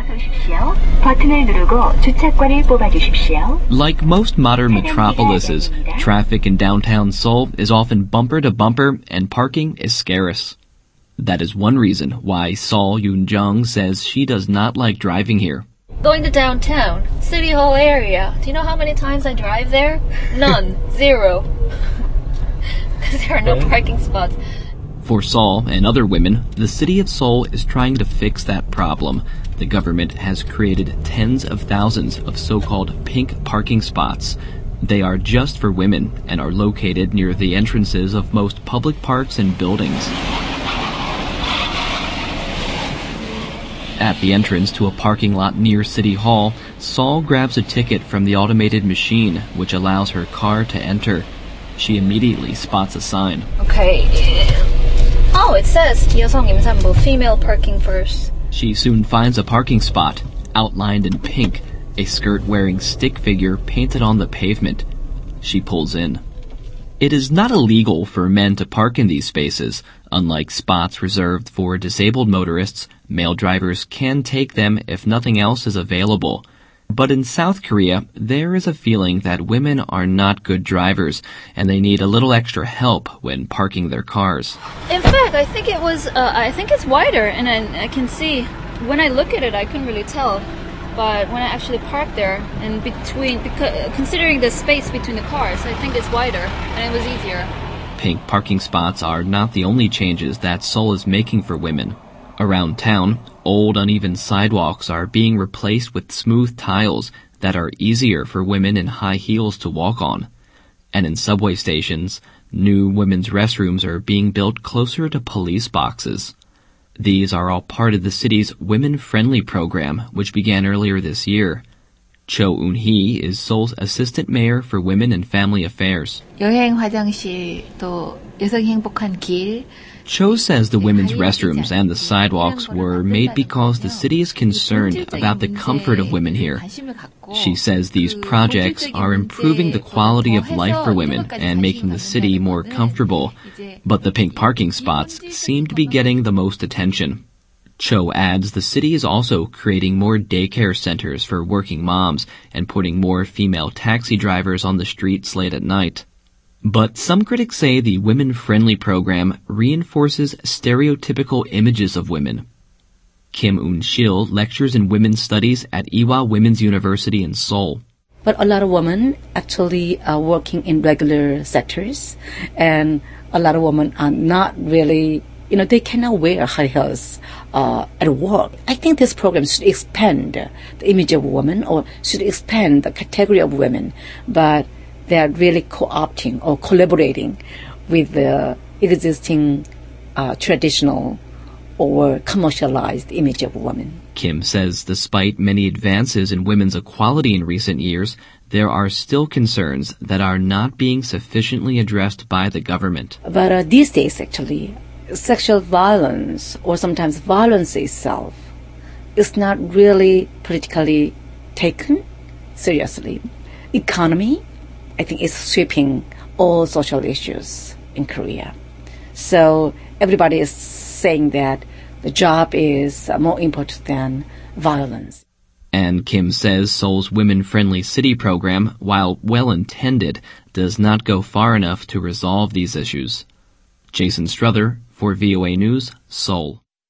버튼을 누르고 주차권을 뽑아주십시오. Like most modern metropolises, traffic in downtown Seoul is often bumper to bumper and parking is scarce. That is one reason why Seol Yoon-jung says she does not like driving here. Going to downtown, City Hall area. Do you know how many times I drive there? None. Zero. Because there are no parking spots. For Seol and other women, the city of Seoul is trying to fix that problem. The government has created tens of thousands of so-called pink parking spots. They are just for women and are located near the entrances of most public parks and buildings. At the entrance to a parking lot near City Hall, Seol grabs a ticket from the automated machine, which allows her car to enter. She immediately spots a sign. Okay. Oh, it says 여성 임산부, female parking first. She soon finds a parking spot, outlined in pink, a skirt-wearing stick figure painted on the pavement. She pulls in. It is not illegal for men to park in these spaces. Unlike spots reserved for disabled motorists, male drivers can take them if nothing else is available. But in South Korea, there is a feeling that women are not good drivers, and they need a little extra help when parking their cars. In fact, I think it's wider, and I can see, when I look at it, I couldn't really tell. But when I actually parked there, and considering the space between the cars, I think it's wider, and it was easier. Pink parking spots are not the only changes that Seoul is making for women. Around town, old uneven sidewalks are being replaced with smooth tiles that are easier for women in high heels to walk on. And in subway stations, new women's restrooms are being built closer to police boxes. These are all part of the city's women-friendly program, which began earlier this year. Cho Eun-hee is Seoul's assistant mayor for women and family affairs. 여행 화장실 또 여성 행복한 길. Cho says the women's restrooms and the sidewalks were made because the city is concerned about the comfort of women here. She says these projects are improving the quality of life for women and making the city more comfortable, but the pink parking spots seem to be getting the most attention. Cho adds the city is also creating more daycare centers for working moms and putting more female taxi drivers on the streets late at night. But some critics say the women-friendly program reinforces stereotypical images of women. Kim Eun-sil lectures in women's studies at Ewha Women's University in Seoul. But a lot of women actually are working in regular sectors, and a lot of women are not really, they cannot wear high heels at work. I think this program should expand the image of women, or should expand the category of women, but they are really co-opting or collaborating with the existing traditional or commercialized image of women. Kim says despite many advances in women's equality in recent years, there are still concerns that are not being sufficiently addressed by the government. But these days, actually, sexual violence, or sometimes violence itself, is not really politically taken seriously. Economy, I think, is sweeping all social issues in Korea. So everybody is saying that the job is more important than violence. And Kim says Seoul's women-friendly city program, while well-intended, does not go far enough to resolve these issues. Jason Struther for VOA News, Seoul.